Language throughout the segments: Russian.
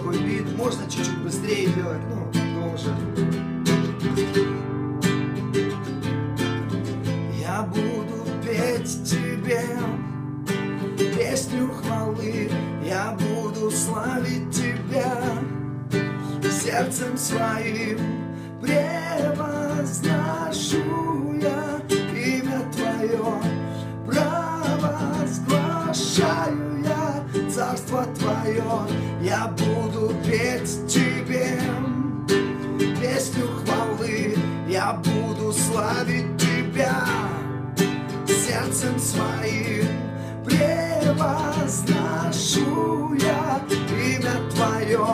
такой бит, можно чуть-чуть быстрее делать, ну, тоже. Я буду петь тебе песню хвалы, я буду славить тебя сердцем своим, превозношу я имя твое, провозглашаю я царство твое. Я буду петь тебе песню хвалы, я буду славить тебя сердцем своим, превозношу я имя твое,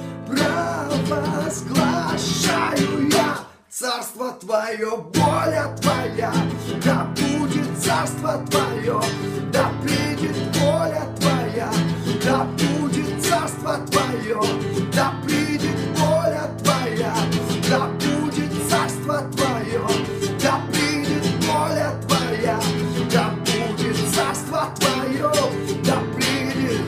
провозглашаю я царство твое, воля твоя, да будет царство твое, да придет воля твоя, да будет царство твое, да придет воля твоя, да будет царство твое, да придет воля твоя, да будет царство твое, да придет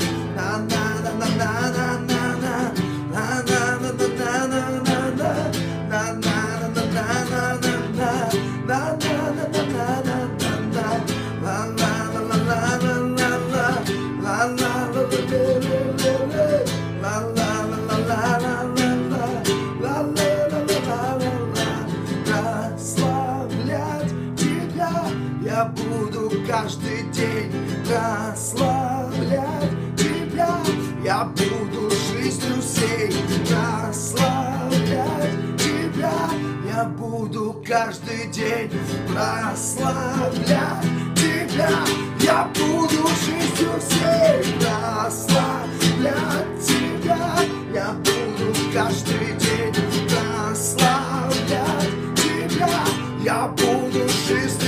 прославлять тебя я буду каждый день, прославлять тебя я буду жизнью всей, прославлять тебя я буду каждый день, прославлять тебя я буду жизнью всей, прославлять тебя я буду каждый день, прославлять тебя я буду жизнью